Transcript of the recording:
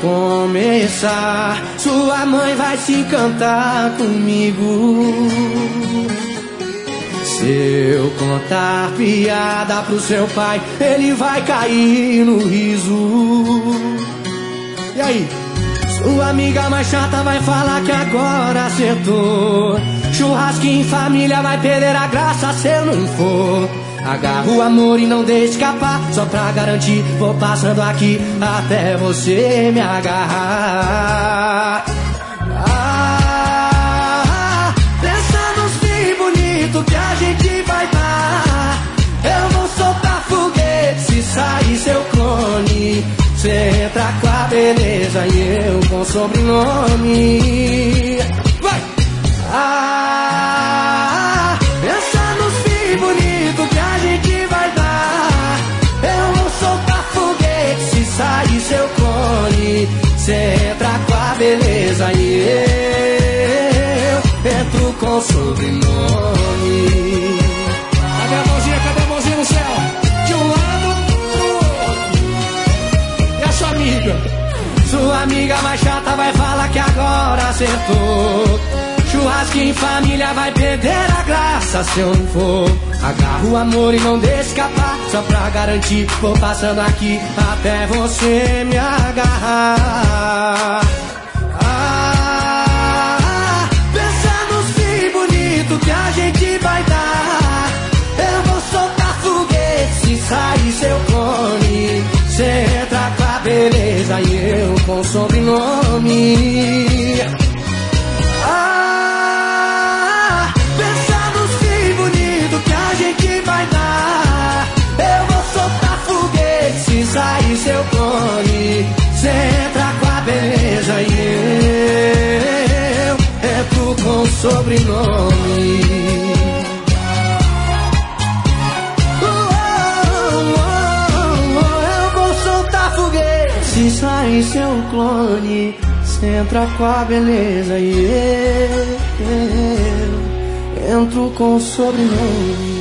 começar, sua mãe vai se encantar comigo. Se eu contar piada pro seu pai, ele vai cair no riso. E aí? Sua amiga mais chata vai falar que agora acertou. Churrasquinho em família vai perder a graça se eu não for. Agarra o amor e não deixe escapar, só pra garantir, vou passando aqui até você me agarrar. Pensa nos fim bonito que a gente vai dar. Eu vou soltar foguete se sair seu clone. Cê entra com a beleza e eu com sobrenome. Vai! Pensa nos fim bonito que a gente vai dar. Eu vou soltar foguete se sair seu clone. Cê entra com a beleza e eu entro com sobrenome. Cadê a mãozinha? Cadê a mãozinha no céu? De um lado pro outro. E a sua amiga? Sua amiga mais chata vai falar que agora acertou. Churrasquinho em família vai perder a graça se eu não for. Agarra o amor e não deixa escapar, só pra garantir, vou passando aqui até você me agarrar. Pensa nos fim bonito que a gente vai dar. Eu vou soltar foguete se sair seu clone. Cê entra com a beleza e eu com sobrenome. Pensa nos fim bonito que a gente vai dar. Eu vou soltar foguete se sair seu clone. Cê entra com a beleza e eu entro com sobrenome. Se sair seu clone, cê entra com a beleza e eu entro com sobrenome.